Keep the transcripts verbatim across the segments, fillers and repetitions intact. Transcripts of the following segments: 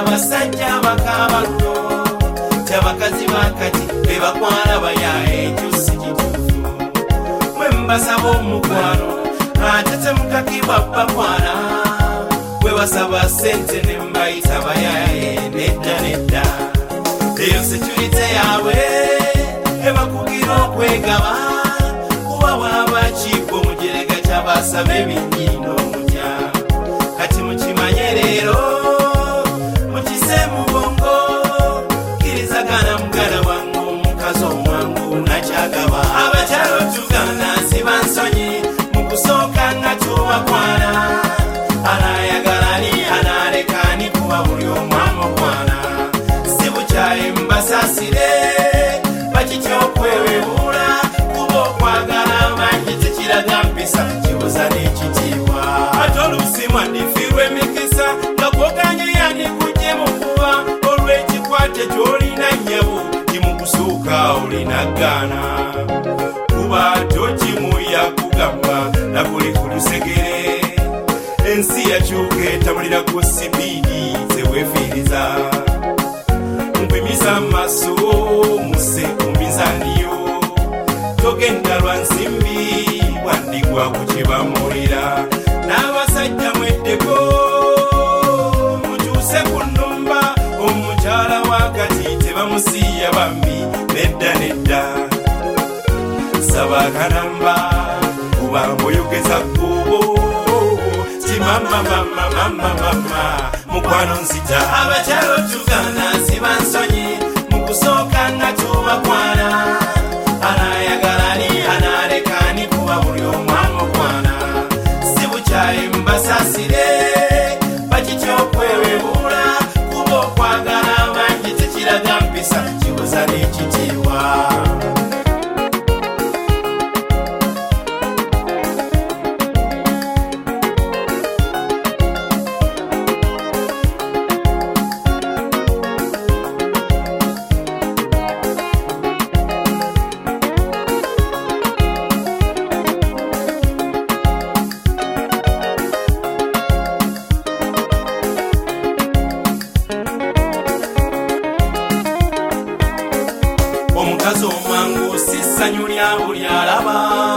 abasajja bakabaluno tabakazi bakati bebakwana bayaye ekyosi kituufu mwe mbasaba omukwano atete mukakibwa kwana bwe basaba sente ne mbayita bayaye nedda nedda eyo security yaabwe ebakugira okwegaba kuba bwaba kiiko omujerega kyabasaba ebinyiino omutya kati mukimanye leero mukise mu bongo kirizagana mugala wange omukazi omwangu nakyagaba abakyalo tugana nsiba nsonyi mu kusooka nga tubakwana anayagalani analekani kuba buli omwamu okwana si bukyayi mbasasire bakityokwewebula kuba okwagala mangi tekiraga mpisa kibuza n'ekitiibwa ate oluusi mwandifirwa emikisa nga kwoganye yani kujje mukuba olw'ekikwate ky'olina nnyabo kimukusuuka olina gaana kuba tokimu yakugamba nakuli ku lusegere ensi yakyuka etambulira ku sipiidi zeweefiiriza mpimisa amaso muse ku mizaniyo togenda lwa nsimbi wandigwa ku kyebamulira n'abasajja mweddeko mukyuse ku nnumba omukyala wakati tebamusiiya bambi nedda nedda saba kanamba kuba mboyogeza kubo mama mama mama mama mukwano nzita abakyalo tugana nsiba nsonyi mu kusooka nga tubakwana anayagalani analekani kuba buli omwamu okwana si bukyayi mbasasire bakityokwewebula kuba okwagala mangi tekiraga mpisa kibuza n'ekitiibwa omukazi omwangu sissanyu lya buli alaba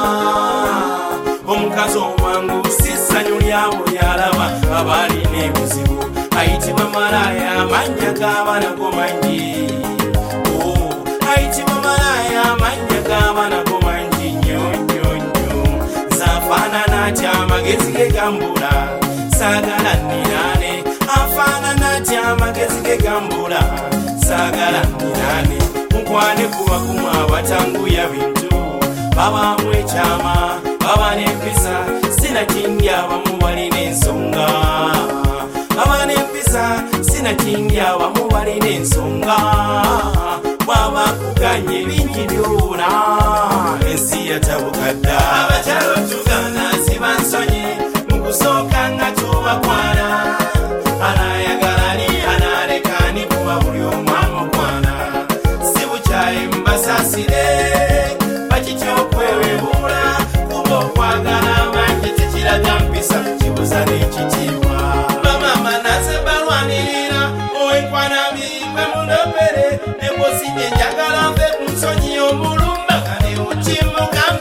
omukazi omwangu sissanyu lya buli alaba abalina ebuzibu ayitibwa malaya amannya g'abanako mangi ayitibwa malaya amannya g'abanako mangi nnyo nnyo nnyo zafaanana atya amagezi ge gambula saagala nninaane afaanana atya amagezi ge gambula saagala nninaane mukwane kuba kumu abatanguya bintu babaamu ekyama baba n'empisa sinakindi abamu balina ensonga baba n'empisa sinakindi abamu balina ensonga bwaba kuganye bingi byona ensi yatabukadda abakyalo tugana nsiba nsonyi mu kusooka nga tubakwana anayagalani analekani kuba buli omwamu okwana mbasasire bakityokwewebula kuba okwagala mangi tekiraga mpisa kibuza n'ekitiibwa bamama naze balwanirira owenkwana bikwe mundopere nebosije njagala nve ku nsonyi omulumbagane okimuga